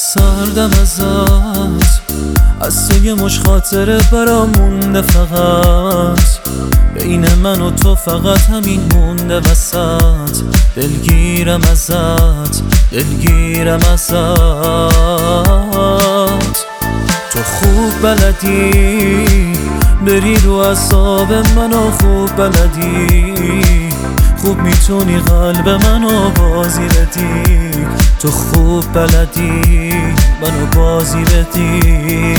سردم ازت، از تو یه مش خاطره برام مونده، فقط بین من و تو فقط همین مونده وسط. دلگیرم ازت، دلگیرم ازت. تو خوب بلدی بری رو اعصاب منو، خوب بلدی، خوب میتونی قلب منو بازی بدی. تو خوب بلدی منو بازی بدی.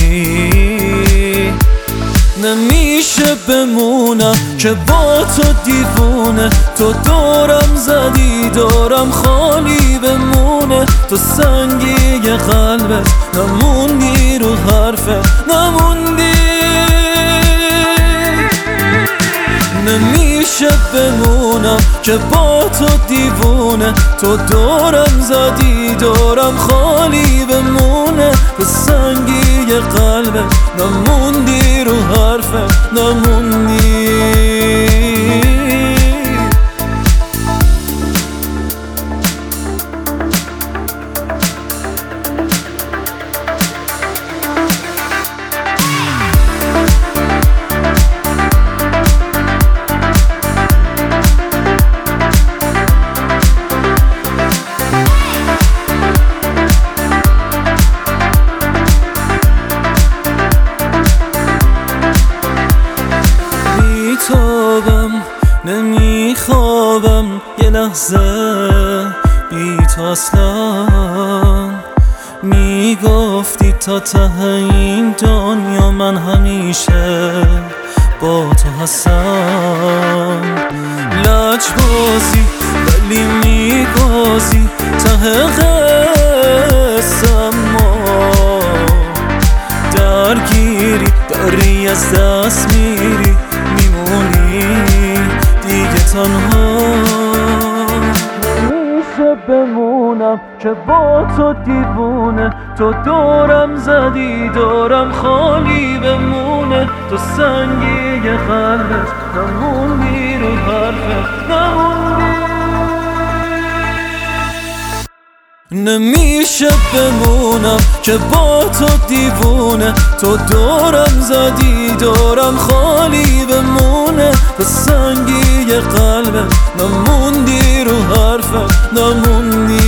نمیشه بمونم که با تو دیوونه، تو دورم زدی دورم خالی بمونه. تو سنگی قلبت نموندی، رو حرفت نموندی. نمیشه بمونم که با تو دیوونه، تو دورم زدی دورم خالی بمونه. تو سنگی قلبت نموندی، رو حرفت نموندی. نمیخوابم یه لحظه بی تو اصلا. میگفتی تا ته این دنیا من همیشه با تو هستم. لج بازی ولی میبازی ته قسم، ما درگیری داری از دست میری، میمونی دیگه تنها. نمیشه بمونم که با تو دیوونه، تو دورم زدی دورم خالی بمونه. تو سنگی قلبت نموندی، رو حرفت نموندی. نمیشه بمونم که با تو دیوونه، تو دورم زدی دورم خالی بمونه. تو سنگی قلبت نموندی، رو حرفت نموندی.